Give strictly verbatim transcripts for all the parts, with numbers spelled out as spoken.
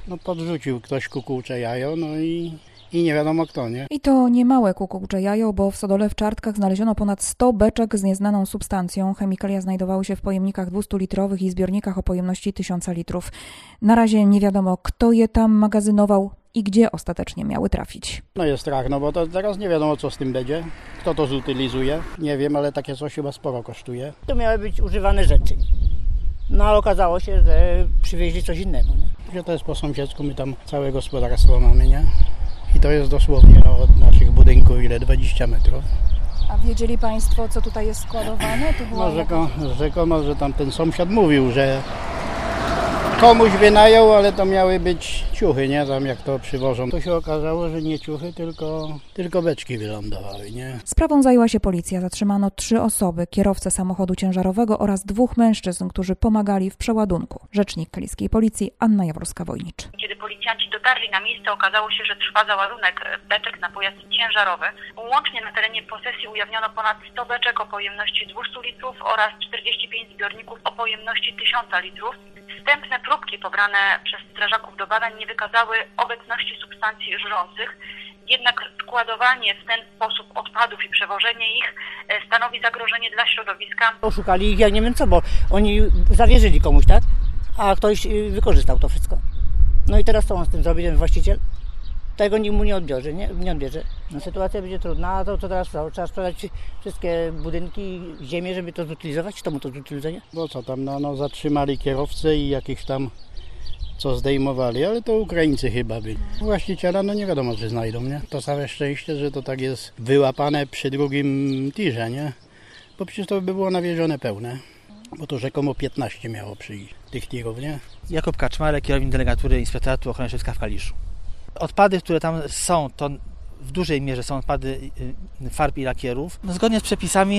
No podrzucił ktoś kukułcze jajo, no i, i nie wiadomo kto, nie? I to nie małe kukułcze jajo, bo w Sodole w Czartkach znaleziono ponad sto beczek z nieznaną substancją. Chemikalia znajdowały się w pojemnikach dwustulitrowych i zbiornikach o pojemności tysiąc litrów. Na razie nie wiadomo, kto je tam magazynował i gdzie ostatecznie miały trafić. No jest strach, no bo to teraz nie wiadomo co z tym będzie, kto to zutylizuje. Nie wiem, ale takie coś chyba sporo kosztuje. To miały być używane rzeczy. No ale okazało się, że przywieźli coś innego, nie? To jest po sąsiedzku, my tam całe gospodarstwo mamy, nie? I to jest dosłownie no, od naszych budynków ile? dwadzieścia metrów. A wiedzieli Państwo, co tutaj jest składowane? To była No rzeko, rzekomo, że tam ten sąsiad mówił, że komuś wynajął, ale to miały być ciuchy, nie? Tam jak to przywożą. To się okazało, że nie ciuchy, tylko, tylko beczki wylądowały, nie? Sprawą zajęła się policja. Zatrzymano trzy osoby, kierowcę samochodu ciężarowego oraz dwóch mężczyzn, którzy pomagali w przeładunku. Rzecznik kaliskiej policji Anna Jaworska-Wojnicz. Kiedy policjanci dotarli na miejsce, okazało się, że trwa załadunek beczek na pojazd ciężarowy. Łącznie na terenie posesji ujawniono ponad sto beczek o pojemności dwieście litrów oraz czterdzieści pięć zbiorników o pojemności tysiąc litrów. Wstępne próbki pobrane przez strażaków do badań nie wykazały obecności substancji żrących, jednak składowanie w ten sposób odpadów i przewożenie ich stanowi zagrożenie dla środowiska. Oszukali ich, ja nie wiem co, bo oni zawierzyli komuś, tak? A ktoś wykorzystał to wszystko. No i teraz co on z tym zrobi, ten właściciel? Tego nikt mu nie odbierze, nie, nie odbierze. No, sytuacja będzie trudna, a to, to teraz co? Trzeba sprzedać wszystkie budynki, ziemię, żeby to zutylizować? Kto mu to zutylizuje? Bo co tam, no, no zatrzymali kierowcę i jakichś tam co zdejmowali, ale to Ukraińcy chyba byli. Właściciela no nie wiadomo czy znajdą, nie? To całe szczęście, że to tak jest wyłapane przy drugim tirze, nie? Bo przecież to by było nawiezione pełne. Bo to rzekomo piętnaście miało przyjść tych tirów, nie? Jakub Kaczmarek, kierownik delegatury Inspektoratu Ochrony Środowiska w Kaliszu. Odpady, które tam są, to w dużej mierze są odpady farb i lakierów. No, zgodnie z przepisami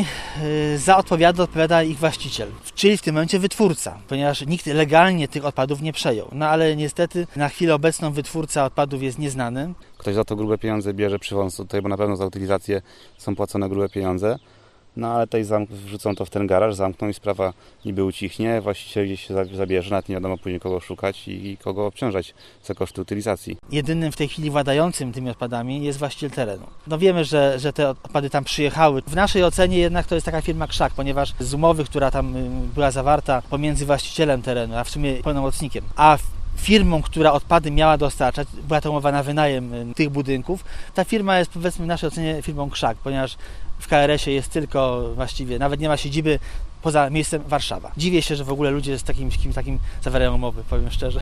za odpowiada odpowiada ich właściciel, czyli w tym momencie wytwórca, ponieważ nikt legalnie tych odpadów nie przejął. No ale niestety na chwilę obecną wytwórca odpadów jest nieznany. Ktoś za to grube pieniądze bierze, przywożąc tutaj, bo na pewno za utylizację są płacone grube pieniądze. No ale tutaj zamk- wrzucą to w ten garaż, zamkną i sprawa niby ucichnie, właściciel gdzieś się zabierze, nawet nie wiadomo później kogo szukać i, i kogo obciążać za koszty utylizacji. Jedynym w tej chwili władającym tymi odpadami jest właściciel terenu. No wiemy, że, że te odpady tam przyjechały. W naszej ocenie jednak to jest taka firma Krzak, ponieważ z umowy, która tam była zawarta pomiędzy właścicielem terenu, a w sumie pełnomocnikiem, a firmą, która odpady miała dostarczać, była to umowa na wynajem tych budynków. Ta firma jest, powiedzmy, w naszej ocenie firmą Krzak, ponieważ w K R S ie jest tylko właściwie, nawet nie ma siedziby poza miejscem Warszawa. Dziwię się, że w ogóle ludzie z takim, kimś takim zawierają umowy, powiem szczerze.